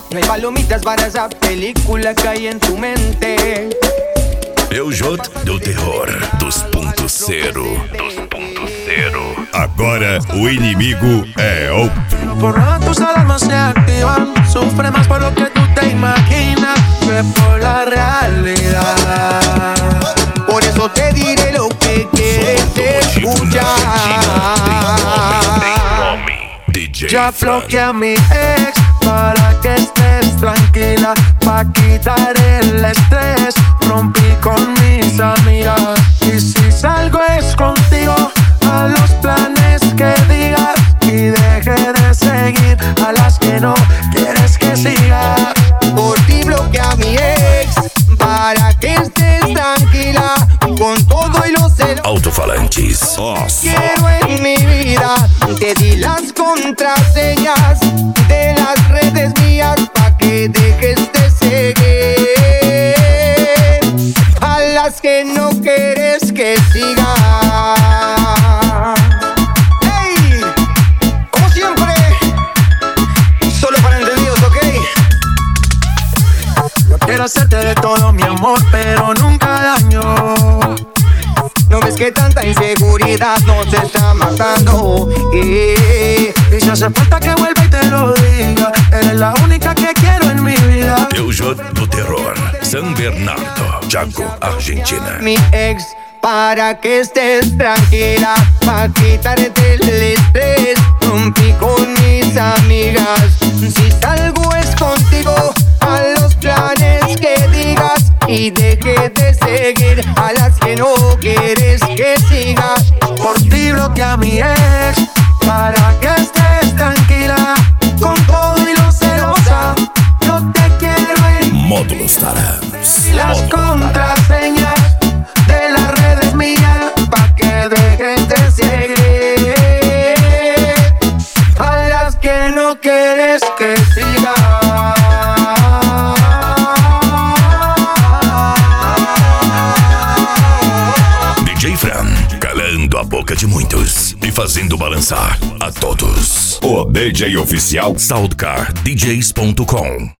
No hay palomitas para esa película que hay en tu mente. Eujot do Terror 2.0. Agora o inimigo é outro. Por nada tus alarmas se activan. Sufre más por lo que tú te imaginas que por la realidad. Por eso te diré lo que quieres escuchar. Ya bloqueé a mi ex para que estés tranquila, pa' quitar el estrés. Rompí con mis amigas y si salgo es contigo. A los planes que digas y deje de seguir a las que no quieres que siga. Por ti bloqueé a mi ex para que estés tranquila con todo y los celos. Alto-falantes. Quiero en mi vida, te di las contraseñas de las redes mías pa' que dejes de seguir a las que no quieres que siga. Hey, como siempre, solo para entendidos, ¿ok? Yo quiero hacerte de todo mi amor, pero nunca daño. ¿No ves que tanta inseguridad nos está matando? Y si hace falta que vuelva y te lo diga, eres la única que quiero en mi vida. Eujot do Terror, San Bernardo, Chaco, Argentina. Mi ex, para que estés tranquila, pa' quitarte el estrés. Rompí con mis amigas, si salgo es contigo. A los planes que digas y deje de seguir a las que no quieres que siga. Por ti bloqueé a mi ex para que estés tranquila con todo y lo celosa. Yo te quiero en Módulos Tarams. las contraseñas de las redes mías pa' que dejes de seguir a las que no quieres que siga. DJ Fran, calando a boca de muitos e fazendo balançar a todos. O DJ oficial SoundcarDJs.com.